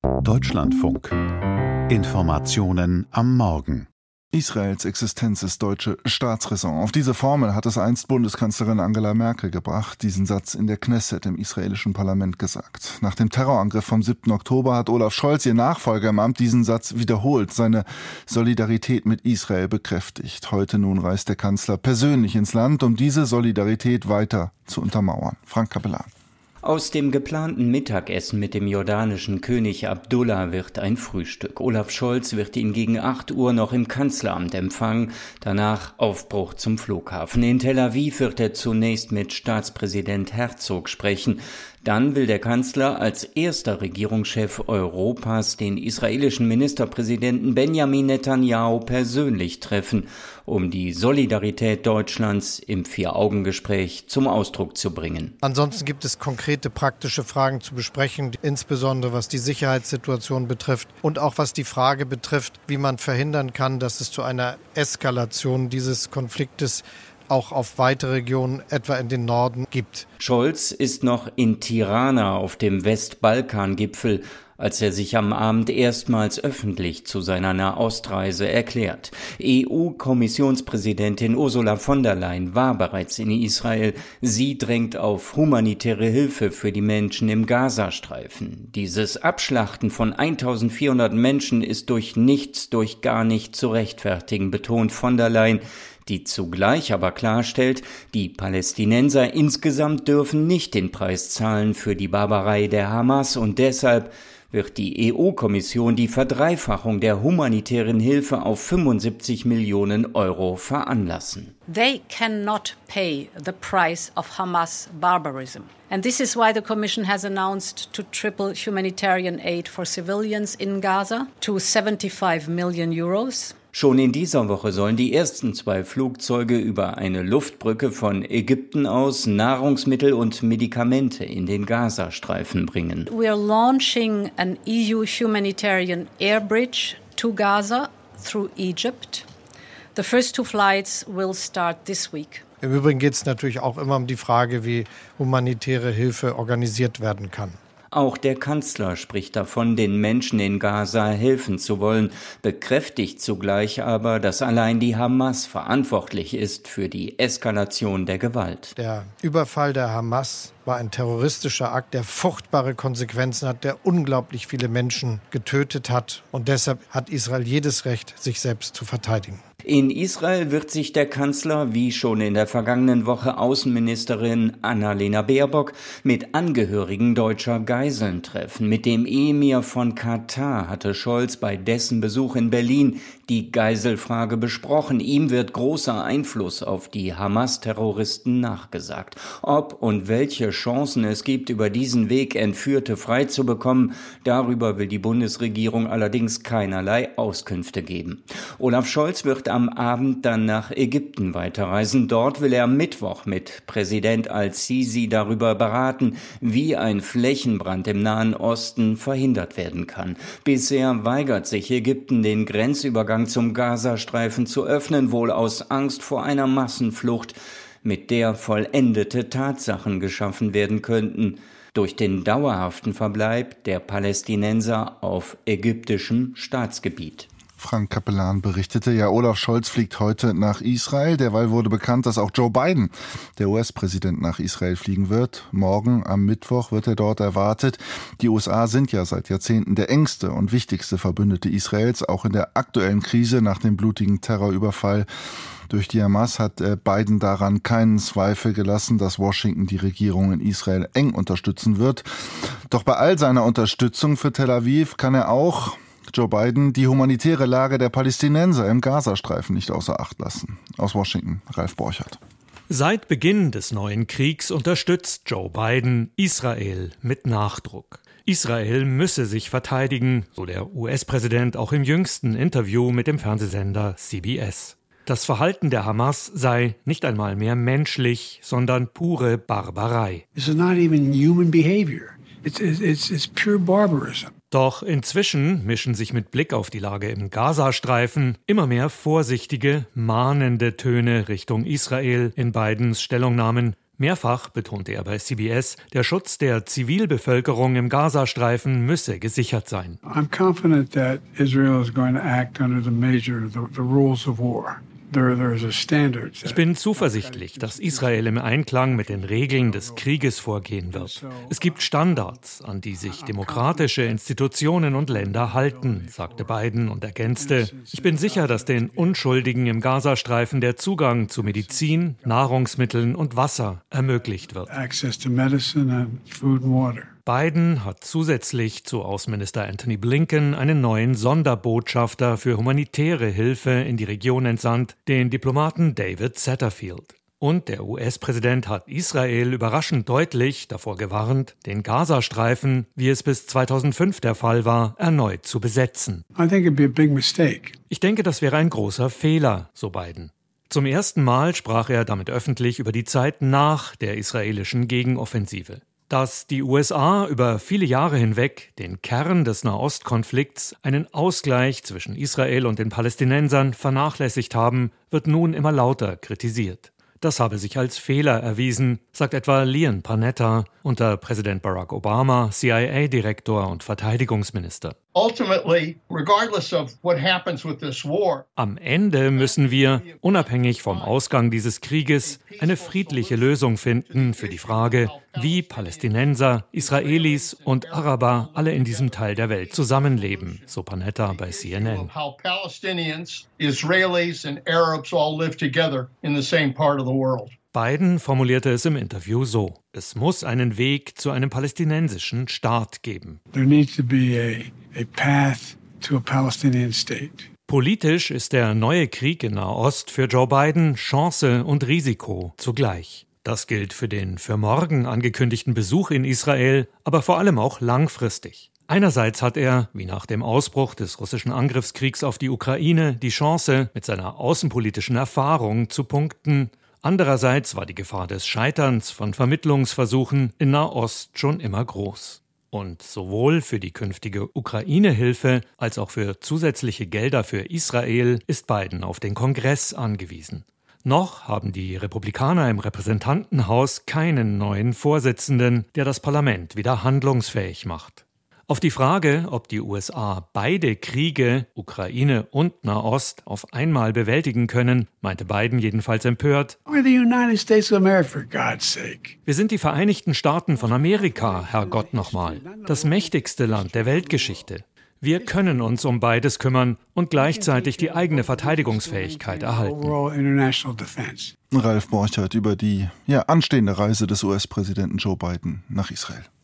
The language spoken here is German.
Deutschlandfunk. Informationen am Morgen. Israels Existenz ist deutsche Staatsräson. Auf diese Formel hat es einst Bundeskanzlerin Angela Merkel gebracht, diesen Satz in der Knesset im israelischen Parlament gesagt. Nach dem Terrorangriff vom 7. Oktober hat Olaf Scholz, ihr Nachfolger im Amt, diesen Satz wiederholt, seine Solidarität mit Israel bekräftigt. Heute nun reist der Kanzler persönlich ins Land, um diese Solidarität weiter zu untermauern. Frank Capellan. Aus dem geplanten Mittagessen mit dem jordanischen König Abdullah wird ein Frühstück. Olaf Scholz wird ihn gegen 8 Uhr noch im Kanzleramt empfangen, danach Aufbruch zum Flughafen. In Tel Aviv wird er zunächst mit Staatspräsident Herzog sprechen. Dann will der Kanzler als erster Regierungschef Europas den israelischen Ministerpräsidenten Benjamin Netanyahu persönlich treffen, um die Solidarität Deutschlands im Vier-Augen-Gespräch zum Ausdruck zu bringen. Ansonsten gibt es konkrete praktische Fragen zu besprechen, insbesondere was die Sicherheitssituation betrifft und auch was die Frage betrifft, wie man verhindern kann, dass es zu einer Eskalation dieses Konfliktes auch auf weitere Regionen, etwa in den Norden, gibt. Scholz ist noch in Tirana auf dem Westbalkan-Gipfel, als er sich am Abend erstmals öffentlich zu seiner Nahostreise erklärt. EU-Kommissionspräsidentin Ursula von der Leyen war bereits in Israel. Sie drängt auf humanitäre Hilfe für die Menschen im Gazastreifen. Dieses Abschlachten von 1400 Menschen ist durch nichts, durch gar nicht zu rechtfertigen, betont von der Leyen, die zugleich aber klarstellt, die Palästinenser insgesamt dürfen nicht den Preis zahlen für die Barbarei der Hamas und deshalb wird die EU-Kommission die Verdreifachung der humanitären Hilfe auf 75 Millionen Euro veranlassen. They cannot pay the price of Hamas barbarism. And this is why the Commission has announced to triple humanitarian aid for civilians in Gaza to 75 million euros. Schon in dieser Woche sollen die ersten 2 Flugzeuge über eine Luftbrücke von Ägypten aus Nahrungsmittel und Medikamente in den Gazastreifen bringen. We are launching an EU humanitarian air bridge to Gaza through Egypt. The first 2 flights will start this week. Im Übrigen geht es natürlich auch immer um die Frage, wie humanitäre Hilfe organisiert werden kann. Auch der Kanzler spricht davon, den Menschen in Gaza helfen zu wollen, bekräftigt zugleich aber, dass allein die Hamas verantwortlich ist für die Eskalation der Gewalt. Der Überfall der Hamas war ein terroristischer Akt, der furchtbare Konsequenzen hat, der unglaublich viele Menschen getötet hat. Und deshalb hat Israel jedes Recht, sich selbst zu verteidigen. In Israel wird sich der Kanzler, wie schon in der vergangenen Woche Außenministerin Annalena Baerbock, mit Angehörigen deutscher Geiseln treffen. Mit dem Emir von Katar hatte Scholz bei dessen Besuch in Berlin die Geiselfrage besprochen. Ihm wird großer Einfluss auf die Hamas-Terroristen nachgesagt. Ob und welche Chancen es gibt, über diesen Weg Entführte freizubekommen, darüber will die Bundesregierung allerdings keinerlei Auskünfte geben. Olaf Scholz wird am Abend dann nach Ägypten weiterreisen. Dort will er am Mittwoch mit Präsident al-Sisi darüber beraten, wie ein Flächenbrand im Nahen Osten verhindert werden kann. Bisher weigert sich Ägypten, den Grenzübergang zum Gazastreifen zu öffnen, wohl aus Angst vor einer Massenflucht, mit der vollendete Tatsachen geschaffen werden könnten, durch den dauerhaften Verbleib der Palästinenser auf ägyptischem Staatsgebiet. Frank Capellan berichtete, ja, Olaf Scholz fliegt heute nach Israel. Derweil wurde bekannt, dass auch Joe Biden, der US-Präsident, nach Israel fliegen wird. Morgen am Mittwoch wird er dort erwartet. Die USA sind ja seit Jahrzehnten der engste und wichtigste Verbündete Israels. Auch in der aktuellen Krise nach dem blutigen Terrorüberfall durch die Hamas hat Biden daran keinen Zweifel gelassen, dass Washington die Regierung in Israel eng unterstützen wird. Doch bei all seiner Unterstützung für Tel Aviv kann er auch, Joe Biden, die humanitäre Lage der Palästinenser im Gazastreifen nicht außer Acht lassen. Aus Washington, Ralf Borchert. Seit Beginn des neuen Kriegs unterstützt Joe Biden Israel mit Nachdruck. Israel müsse sich verteidigen, so der US-Präsident auch im jüngsten Interview mit dem Fernsehsender CBS. Das Verhalten der Hamas sei nicht einmal mehr menschlich, sondern pure Barbarei. It's not even human behavior. It's pure barbarism. Doch inzwischen mischen sich mit Blick auf die Lage im Gazastreifen immer mehr vorsichtige, mahnende Töne Richtung Israel in Bidens Stellungnahmen. Mehrfach betonte er bei CBS, der Schutz der Zivilbevölkerung im Gazastreifen müsse gesichert sein. I'm confident that Israel is going to act under the rules of war. Ich bin zuversichtlich, dass Israel im Einklang mit den Regeln des Krieges vorgehen wird. Es gibt Standards, an die sich demokratische Institutionen und Länder halten, sagte Biden und ergänzte, ich bin sicher, dass den Unschuldigen im Gazastreifen der Zugang zu Medizin, Nahrungsmitteln und Wasser ermöglicht wird. Biden hat zusätzlich zu Außenminister Antony Blinken einen neuen Sonderbotschafter für humanitäre Hilfe in die Region entsandt, den Diplomaten David Satterfield. Und der US-Präsident hat Israel überraschend deutlich davor gewarnt, den Gazastreifen, wie es bis 2005 der Fall war, erneut zu besetzen. Ich denke, das wäre ein großer Fehler, so Biden. Zum ersten Mal sprach er damit öffentlich über die Zeit nach der israelischen Gegenoffensive. Dass die USA über viele Jahre hinweg den Kern des Nahostkonflikts, einen Ausgleich zwischen Israel und den Palästinensern, vernachlässigt haben, wird nun immer lauter kritisiert. Das habe sich als Fehler erwiesen, sagt etwa Leon Panetta, unter Präsident Barack Obama CIA-Direktor und Verteidigungsminister. Am Ende müssen wir, unabhängig vom Ausgang dieses Krieges, eine friedliche Lösung finden für die Frage, wie Palästinenser, Israelis und Araber alle in diesem Teil der Welt zusammenleben, so Panetta bei CNN. Biden formulierte es im Interview so: Es muss einen Weg zu einem palästinensischen Staat geben. There needs to be a path to a Palestinian state. Politisch ist der neue Krieg in Nahost für Joe Biden Chance und Risiko zugleich. Das gilt für den für morgen angekündigten Besuch in Israel, aber vor allem auch langfristig. Einerseits hat er, wie nach dem Ausbruch des russischen Angriffskriegs auf die Ukraine, die Chance, mit seiner außenpolitischen Erfahrung zu punkten. Andererseits war die Gefahr des Scheiterns von Vermittlungsversuchen in Nahost schon immer groß. Und sowohl für die künftige Ukraine-Hilfe als auch für zusätzliche Gelder für Israel ist Biden auf den Kongress angewiesen. Noch haben die Republikaner im Repräsentantenhaus keinen neuen Vorsitzenden, der das Parlament wieder handlungsfähig macht. Auf die Frage, ob die USA beide Kriege, Ukraine und Nahost, auf einmal bewältigen können, meinte Biden jedenfalls empört: We're the United States of America, for God's sake. Wir sind die Vereinigten Staaten von Amerika, Herrgott nochmal, das mächtigste Land der Weltgeschichte. Wir können uns um beides kümmern und gleichzeitig die eigene Verteidigungsfähigkeit erhalten. Ralf Borchert über die anstehende Reise des US-Präsidenten Joe Biden nach Israel.